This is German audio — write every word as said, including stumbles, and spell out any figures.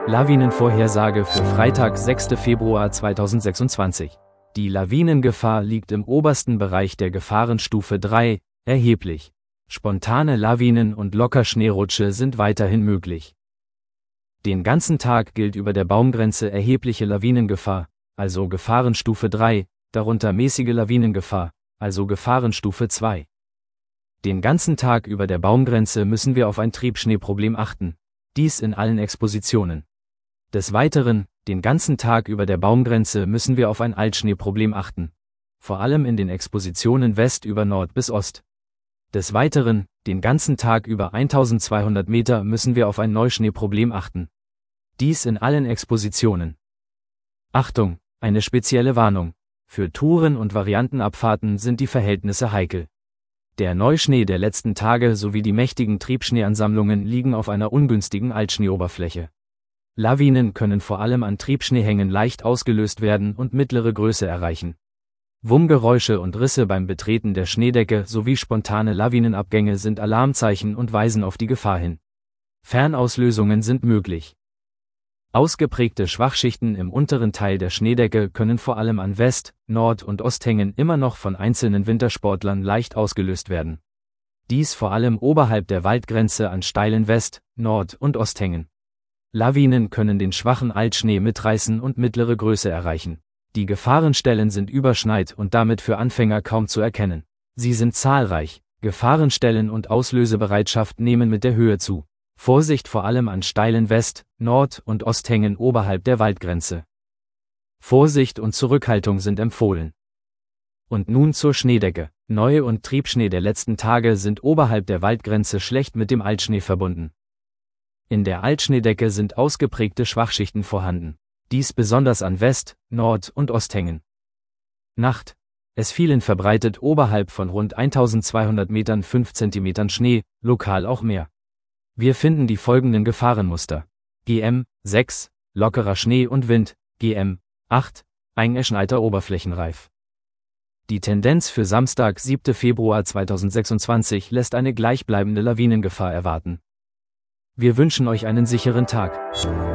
Lawinenvorhersage für Freitag, sechster Februar zweitausendsechsundzwanzig. Die Lawinengefahr liegt im obersten Bereich der Gefahrenstufe drei, erheblich. Spontane Lawinen und Lockerschneerutsche sind weiterhin möglich. Den ganzen Tag gilt über der Baumgrenze erhebliche Lawinengefahr, also Gefahrenstufe drei, darunter mäßige Lawinengefahr, also Gefahrenstufe zwei. Den ganzen Tag über der Baumgrenze müssen wir auf ein Triebschneeproblem achten, dies in allen Expositionen. Des Weiteren, den ganzen Tag über der Baumgrenze müssen wir auf ein Altschneeproblem achten, vor allem in den Expositionen West über Nord bis Ost. Des Weiteren, den ganzen Tag über eintausendzweihundert Meter müssen wir auf ein Neuschneeproblem achten. Dies in allen Expositionen. Achtung, eine spezielle Warnung. Für Touren und Variantenabfahrten sind die Verhältnisse heikel. Der Neuschnee der letzten Tage sowie die mächtigen Triebschneeansammlungen liegen auf einer ungünstigen Altschneeoberfläche. Lawinen können vor allem an Triebschneehängen leicht ausgelöst werden und mittlere Größe erreichen. Wummgeräusche und Risse beim Betreten der Schneedecke sowie spontane Lawinenabgänge sind Alarmzeichen und weisen auf die Gefahr hin. Fernauslösungen sind möglich. Ausgeprägte Schwachschichten im unteren Teil der Schneedecke können vor allem an West-, Nord- und Osthängen immer noch von einzelnen Wintersportlern leicht ausgelöst werden. Dies vor allem oberhalb der Waldgrenze an steilen West-, Nord- und Osthängen. Lawinen können den schwachen Altschnee mitreißen und mittlere Größe erreichen. Die Gefahrenstellen sind überschneit und damit für Anfänger kaum zu erkennen. Sie sind zahlreich, Gefahrenstellen und Auslösebereitschaft nehmen mit der Höhe zu. Vorsicht vor allem an steilen West-, Nord- und Osthängen oberhalb der Waldgrenze. Vorsicht und Zurückhaltung sind empfohlen. Und nun zur Schneedecke. Neu- und Triebschnee der letzten Tage sind oberhalb der Waldgrenze schlecht mit dem Altschnee verbunden. In der Altschneedecke sind ausgeprägte Schwachschichten vorhanden. Dies besonders an West-, Nord- und Osthängen. Nacht. Es fielen verbreitet oberhalb von rund eintausendzweihundert Metern fünf Zentimeter Schnee, lokal auch mehr. Wir finden die folgenden Gefahrenmuster. G M sechs, lockerer Schnee und Wind, G M acht, eingeschneiter Oberflächenreif. Die Tendenz für Samstag, siebter Februar zweitausendsechsundzwanzig lässt eine gleichbleibende Lawinengefahr erwarten. Wir wünschen euch einen sicheren Tag.